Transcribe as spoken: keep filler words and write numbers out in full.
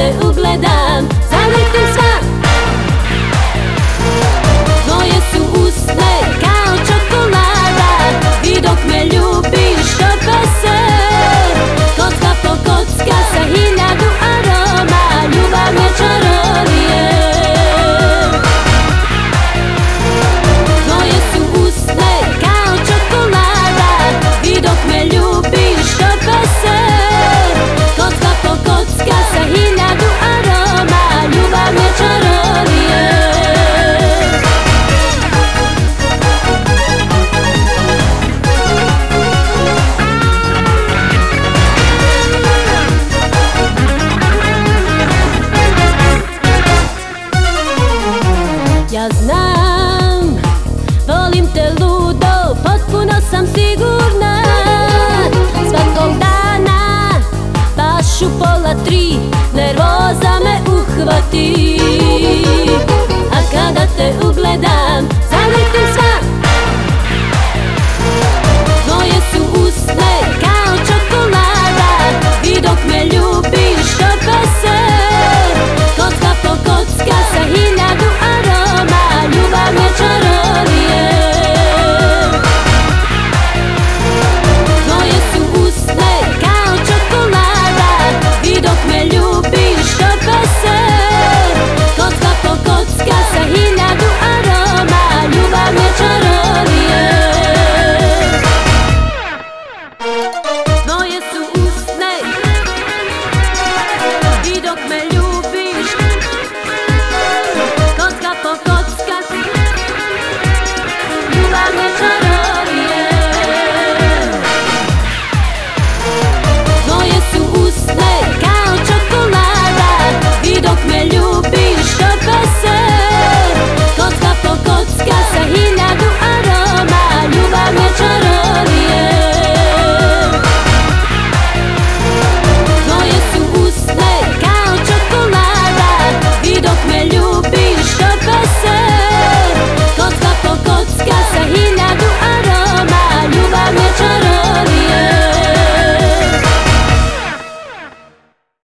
te ugledam, zaletim sva. Tvoje su usne kao čokolada i dok me ljubiš opet se kocka po kocka sa hiljadu aroma, ljubav me čarolije. Tvoje su usne kao čokolada i dok me ljubiš opet se kocka po kocka sa hiljadu aroma, ljubav me čarolije. Ja znam, volim te ludo, potpuno sam sigurna. Svakog dana, baš u pola tri, nervoza me uhvati. A kada te ugledam